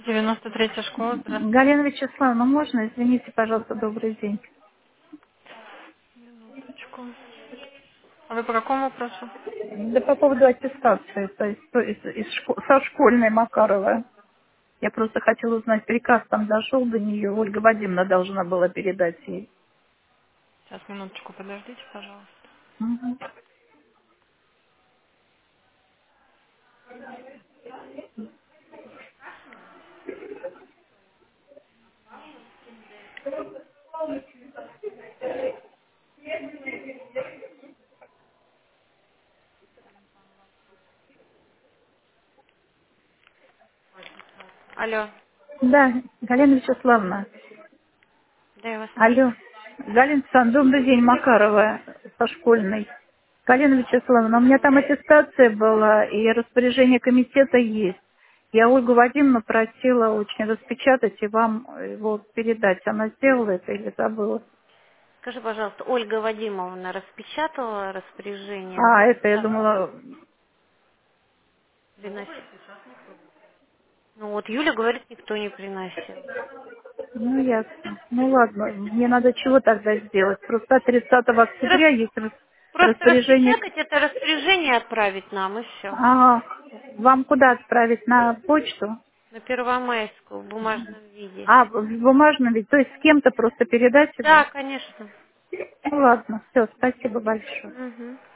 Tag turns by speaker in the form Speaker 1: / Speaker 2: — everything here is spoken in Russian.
Speaker 1: 93-я школа, здравствуйте.
Speaker 2: Галина Вячеславовна, можно? Извините, пожалуйста, добрый день.
Speaker 1: Минуточку. А вы по какому вопросу?
Speaker 2: Да по поводу аттестации, то есть со школьной Макарова. Я просто хотела узнать, приказ там дошел до нее, Ольга Вадимовна должна была передать ей.
Speaker 1: Сейчас, минуточку, подождите, пожалуйста.
Speaker 2: Мгм.
Speaker 1: Алло.
Speaker 2: Да, Галина Вячеславовна.
Speaker 1: Да, я вас слушаю.
Speaker 2: Алло. Галина Вячеславовна, добрый день, Макарова со школьной. Галина Вячеславовна, у меня там аттестация была и распоряжение комитета есть. Я Ольгу Вадимовну просила очень распечатать и вам его передать. Она сделала это или забыла?
Speaker 1: Скажи, пожалуйста, Ольга Вадимовна распечатала распоряжение
Speaker 2: А, это я
Speaker 1: аттестации?
Speaker 2: думала,
Speaker 1: Приносить. Ну вот Юля говорит, никто не приносил.
Speaker 2: ну ясно. Ну ладно, мне надо чего тогда сделать? Просто 30 октября есть
Speaker 1: Просто
Speaker 2: распоряжение.
Speaker 1: распечатать это распоряжение, отправить нам, и все.
Speaker 2: А, вам куда отправить? На почту?
Speaker 1: На Первомайскую, в бумажном виде.
Speaker 2: А, в бумажном ведь, то есть с кем-то просто передать его?
Speaker 1: Да, конечно.
Speaker 2: Ну ладно, все, спасибо большое.
Speaker 1: Мгм.